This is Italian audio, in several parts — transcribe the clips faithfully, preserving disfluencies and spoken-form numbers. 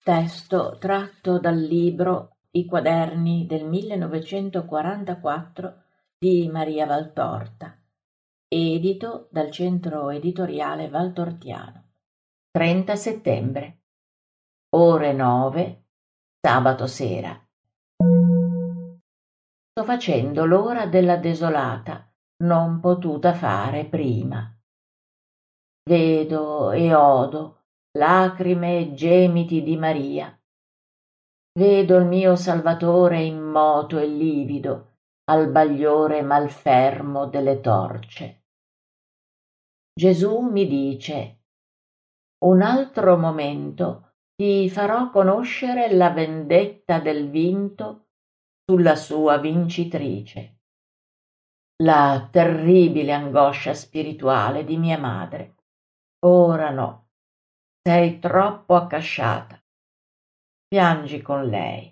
Testo tratto dal libro I quaderni del millenovecentoquarantaquattro di Maria Valtorta, edito dal Centro Editoriale Valtortiano. trenta settembre, ore nove, sabato sera. Sto facendo l'ora della desolata, non potuta fare prima. Vedo e odo lacrime e gemiti di Maria. Vedo il mio Salvatore immoto e livido al bagliore malfermo delle torce. Gesù mi dice: un altro momento ti farò conoscere la vendetta del vinto sulla sua vincitrice, la terribile angoscia spirituale di mia madre. Ora no, sei troppo accasciata. Piangi con lei.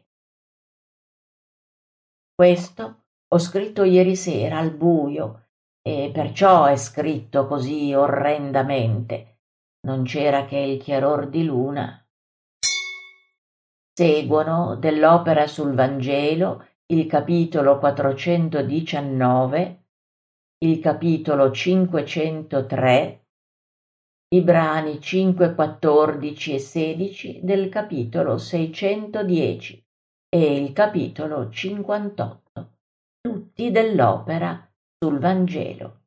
Questo ho scritto ieri sera al buio, e perciò è scritto così orrendamente. Non c'era che il chiaror di luna. Seguono dell'opera sul Vangelo il capitolo quattrocentodiciannove, il capitolo cinquecentotre, i brani cinque, quattordici e sedici del capitolo seicentodieci e il capitolo cinquantotto, tutti dell'opera sul Vangelo.